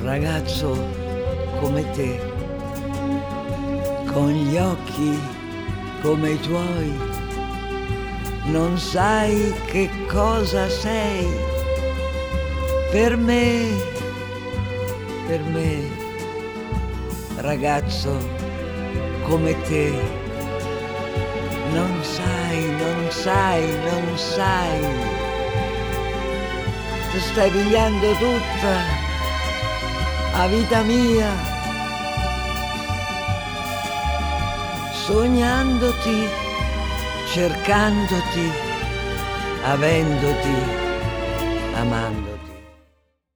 ragazzo come te, con gli occhi come i tuoi, non sai che cosa sei. Per me, ragazzo come te, non sai, ti stai pigliando tutta la vita mia, sognandoti, cercandoti, avendoti, amandoti.